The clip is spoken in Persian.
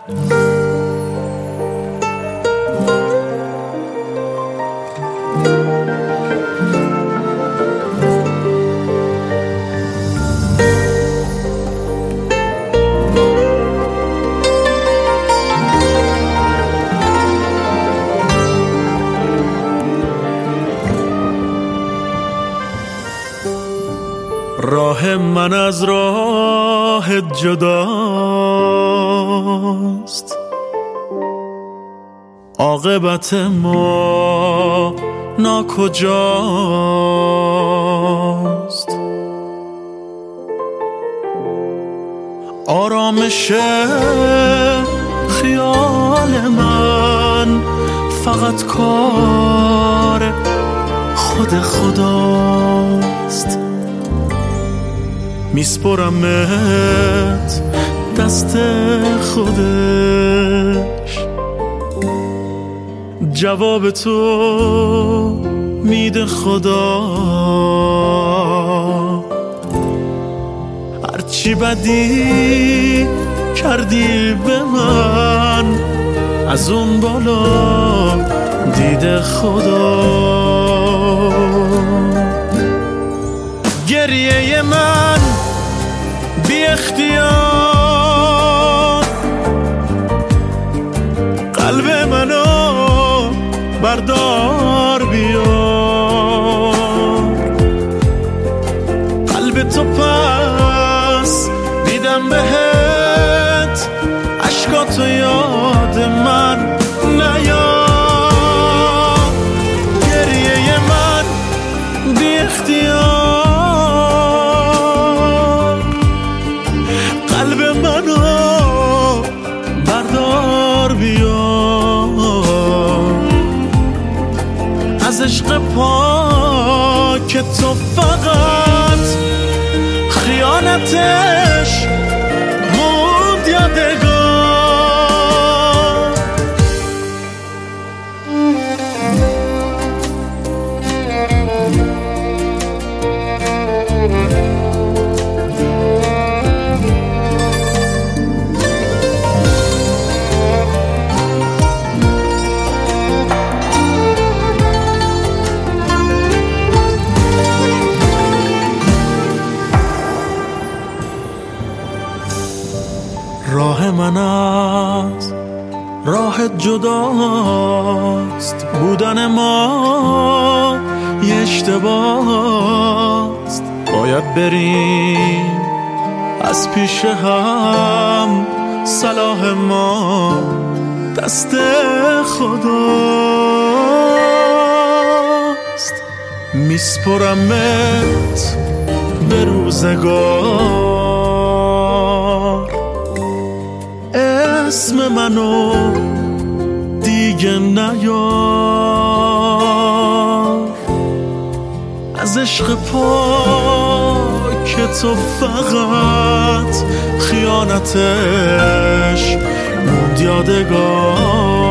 راه من از راه جداست، عاقبت ما ناکجاست. آرامش خیال من فقط کار خود خداست. میسپرمت دست خودش، جواب تو میده خدا. هرچی بدی کردی به من، از اون بالا دیده خدا. گریه من بی اختیار قلب منو بردار بیار. قلب تو پس دیدم بهت، عشقاتو یاد من نیار. گریه من بی اختیار قلب منو بردار بیار. از عشق پاک تو فقط خیانتش موند یادگار. راه من از راه جداست، بودن ما یه اشتباهست. باید بریم از پیش هم، صلاح ما دست خداست. میسپرمت به روزگار، اسم منو دیگه نیار. از عشق پاک تو فقط خیانتش موند یادگار.